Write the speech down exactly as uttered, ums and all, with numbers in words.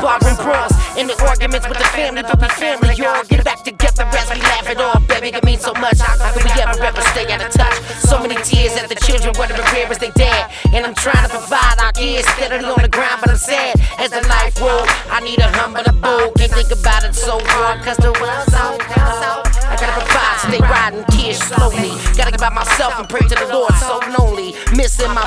barroom brawls, in the arguments with the family, but we family, y'all. Get back together as we laugh it off, baby, it means so much. How could we ever, ever stay out of touch? So many tears at the children wondering where is they dead. And I'm trying to provide our kids steadily on the ground, but I'm sad as the life roll. I need a hum and a bowl, can't think about it so hard, cause the world's out, out. I gotta provide, stay riding, tears slowly. Gotta get by myself and pray to the Lord, so lonely. Missing my